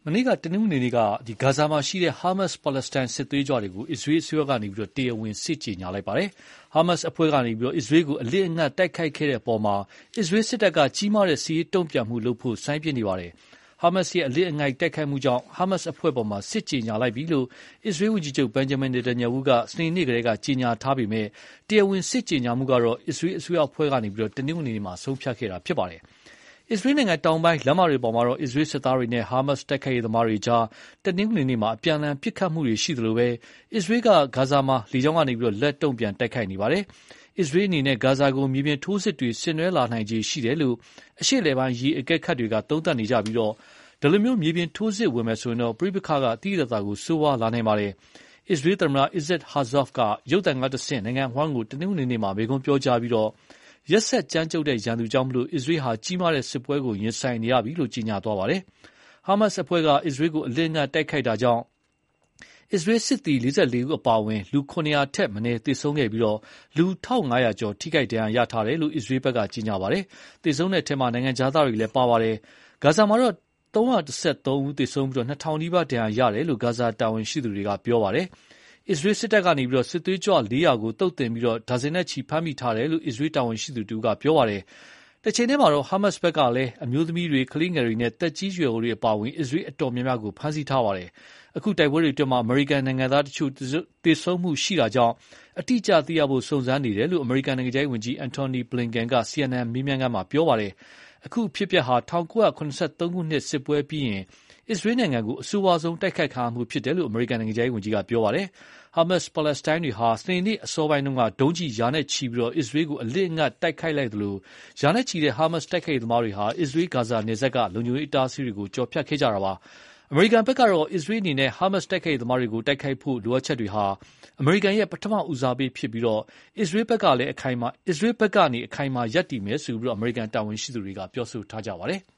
မနေ့ကတနင်္ဂနွေနေ့ကဂါဇာမှာရှိတဲ့ ဟာမတ်စ်ပါလက်စတိုင်းစစ်သွေးကြွတွေကိုအစ္စရေးအစိုးရကနေတရားဝင်စစ်ကြေညာလိုက်ပါတယ်။ ဟာမတ်စ်အဖွဲ့ကနေအစ္စရေးကိုအလစ်အငိုက်တိုက်ခိုက်ခဲ့တဲ့အပေါ်အစ္စရေးစစ်တပ်ကကြီးမားတဲ့စစ်ရေးတုံ့ပြန်မှုလုပ်ဖို့စိုင်းပြင်းနေပါတယ်။ ဟာမတ်စ်ရဲ့အလစ်အငိုက်တိုက်ခိုက်မှုကြောင့်ဟာမတ်စ်အဖွဲ့အပေါ်စစ်ကြေညာလိုက်ပြီလို့အစ္စရေးဝန်ကြီးချုပ် Benjamin Netanyahu ကစနေနေ့ကတည်းကကြေညာထားပေမယ့်တရားဝင်စစ်ကြေညာမှုကတော့အစ္စရေးအစိုးရအဖွဲ့ကနေတနင်္ဂနွေနေ့မှာဆုံးဖြတ်ခဲ့တာဖြစ်ပါတယ်။ အစ္စရေးနိုင်ငံတောင်ပိုင်းလမ်းမတွေပေါ်မှာတော့အစ္စရေးစစ်သားတွေနဲ့ဟာမတ်စ်တိုက်ခိုက်ရေးသမားတွေကြားတနင်္ဂနွေနေ့မှာအပြန်အလှန်ပစ်ခတ်မှုတွေရှိသလိုအစ္စရေးကဂါဇာမှာလေကြောင်းကနေလက်တုံ့ပြန်တိုက်ခိုက်နေပါတယ်။ အစ္စရေးအနေနဲ့ဂါဇာကိုမြေပြင်ထိုးစစ်တွေဆင်နွှဲလာနိုင်ခြေရှိတယ်လို့အရှေ့အလယ်ပိုင်းအရေးအကဲခတ်တွေကသုံးသပ်နေကြပြီးဒီလိုမြေပြင်ထိုးစစ်ဝင်မယ်ဆိုရင်ပဋိပက္ခကသိသိသာသာဆိုးဝါးလာနိုင်ပါတယ်။ အစ္စရေးသမ္မတ Isaac Herzog ကရုပ်သံကတဆင့်နိုင်ငံအဝှမ်းကိုတနင်္ဂနွေနေ့မှာမိန့်ခွန်းပြောကြားပြီးရက်စက်ကြမ်းကြုတ်တဲ့ရန်သူကြောင့်အစ္စရေးဟာကြီးမားတဲ့စစ်ပွဲကိုရင်ဆိုင်နေရပြီလို့ကြေညာသွားပါတယ်။ ဟာမတ်စ်အဖွဲ့ကအစ္စရေးကိုအလစ်အငိုက်တိုက်ခိုက်တာကြောင့်အစ္စရေးစစ်သည် 44 ဦးအပါအဝင်လူ 700 ထက်မနည်းသေဆုံးခဲ့ပြီးလူ 1,500 ကျော်ထိခိုက်ဒဏ်ရာရထားတယ်လို့အစ္စရေးဘက်ကကြေညာပါတယ်။ သေဆုံးတဲ့အထဲနိုင်ငံခြားသားတွေလည်းပါပါတယ်။ ဂါဇာမှာတော့ 313 ဦးသေဆုံးပြီး 2,000 နီးပါးဒဏ်ရာရတယ်လို့ဂါဇာတာဝန်ရှိသူတွေကပြောပါတယ်။ အစ္စရေးစစ်တပ်ကနေစစ်သွေးကြွ 400 ကိုသုတ်သင်ပြီးဒါဇင်နဲ့ချီဖမ်းမိထားတယ်လို့အစ္စရေးတာဝန်ရှိသူတဦးကပြောပါတယ်။ တချိန်တည်းမှာဟာမတ်စ်ဘက်ကလည်းအမျိုးသမီးတွေ ကလေးငယ်တွေနဲ့သက်ကြီးရွယ်အိုတွေအပါအဝင်အစ္စရေးအတော်များများကိုဖမ်းဆီးထားပါတယ်။ အခုတိုက်ပွဲတွေအတွင်းအမေရိကန်နိုင်ငံသားတချို့သေဆုံးမှုရှိတာကြောင့်အတိအကျသိရဖို့စုံစမ်းနေတယ်လို့အမေရိကန်နိုင်ငံခြားရေးဝန်ကြီး Antony Blinken က CNN မေးမြန်းခန်းမှာပြောပါတယ်။ အခုအဖြစ်အပျက်ဟာ 1973 ခုနှစ်စစ်ပွဲပြီးရင်အစ္စရေးနိုင်ငံကိုအဆိုးဝါးဆုံးတိုက်ခိုက်ခံရမှုဖြစ်တယ်လို့အမေရိကန်နိုင်ငံခြားရေးဝန်ကြီးကပြောပါတယ်။ ဟာမတ်စ်ပါလက်စတိုင်းတွေဟာစနေနေ့အစောပိုင်းကဒုံးကျည်ရာနဲ့ချီပြီးအစ္စရေးကိုအလစ်အငိုက်တိုက်ခိုက်လိုက်သလိုရာနဲ့ချီတဲ့ဟာမတ်စ်တိုက်ခိုက်ရေးသမားတွေဟာအစ္စရေးဂါဇာနယ်စပ်ကလုံခြုံရေးအတားအဆီးတွေကိုကျော်ဖြတ်ခဲ့ကြတာပါ။ အမေရိကန်ဘက်ကတော့အစ္စရေးအနေနဲ့ဟာမတ်စ်တိုက်ခိုက်ရေးသမားတွေကိုတိုက်ခိုက်ဖို့လိုအပ်ချက်တွေဟာအမေရိကန်ရဲ့ပထမဦးစားပေးဖြစ်ပြီးအစ္စရေးဘက်ကနေအခိုင်အမာရပ်တည်မယ်လို့အမေရိကန်တာဝန်ရှိသူတွေကပြောဆိုထားကြပါတယ်။